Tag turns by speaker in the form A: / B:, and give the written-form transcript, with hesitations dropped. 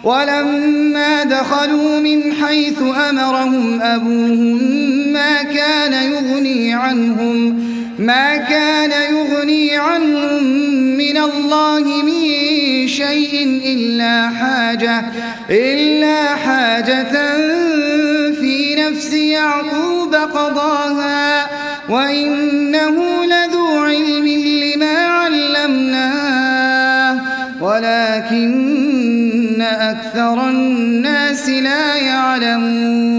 A: ولما دخلوا من حيث أمرهم أبوهم ما كان يغني عنهم من الله من شيء إلا حاجة في نفس يعقوب قضاها وإنه لذو علم لما علمناه ولكن أكثر الناس لا يعلمون.